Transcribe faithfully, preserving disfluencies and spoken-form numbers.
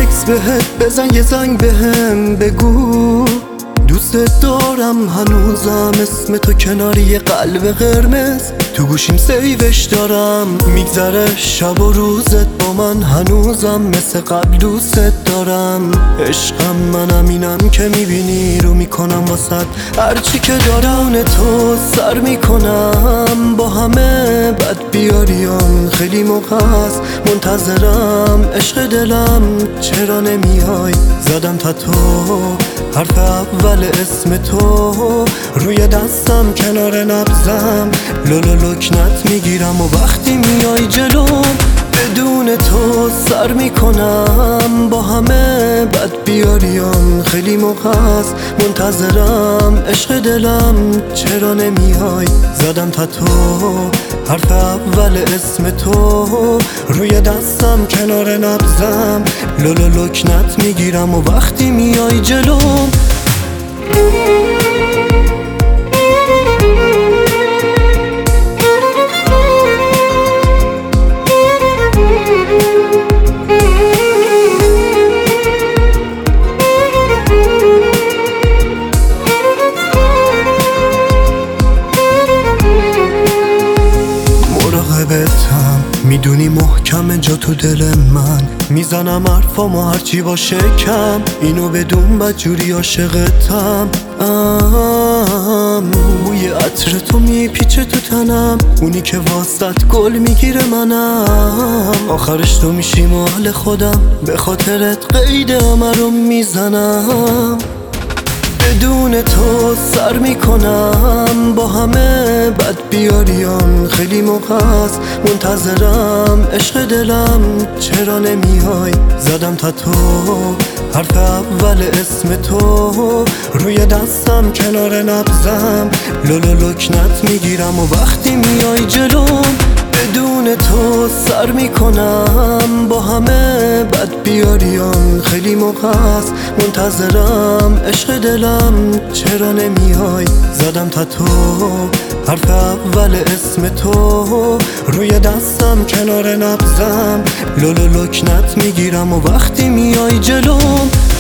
تکس بهت بزن یه زنگ بهم بگو دوست دارم هنوزم اسم تو کنار یه قلب قرمز تو گوشیم سیوش دارم میگذره شب و روزت با من هنوزم مثل قبل دوست دارم عشقم منم اینم که میبینی رو میکنم واسد هرچی که دارم تو سر میکنم با همه بد بیاریم خیلی موقع هست منتظرم عشق دلم چرا نمیای زدم تا تو حرف اول اسم تو روی دستم کنار نبزم لولو لکنت میگیرم و وقتی میای جلوم بدون تو سر میکنم با همه بد بیاریم خیلی موقع هست منتظرم عشق دلم چرا نمیای زدم تا تو حرف اول اسم تو روی دستم کنار نبزم لولو لکنت میگیرم و وقتی میای جلوم مراقبتم میدونی محکم جا تو دل من میزنم حرفامو هرچی باشه کم اینو بدون بدجوری عاشقتم بوی عطر تو میپیچه تو تنم اونی که واسط گل میگیره منم آخرش تو میشیم و حال خودم به خاطرت قید همه رو میزنم بدون تو سر میکنم با همه بد بیاریم خیلی موقع هست منتظرم عشق دلم چرا نمیای زدم تا تو حرف اول اسم تو روی دستم کنار نبزم لولو لکنت میگیرم و وقتی میای جلوم بدون تو سر میکنم با همه بد بیاریم خیلی موقع هست منتظرم عشق دلم چرا نمیای زدم تا تو حرف اول اسم تو روی دستم کنار نبزم لولو لکنت میگیرم و وقتی میای جلوم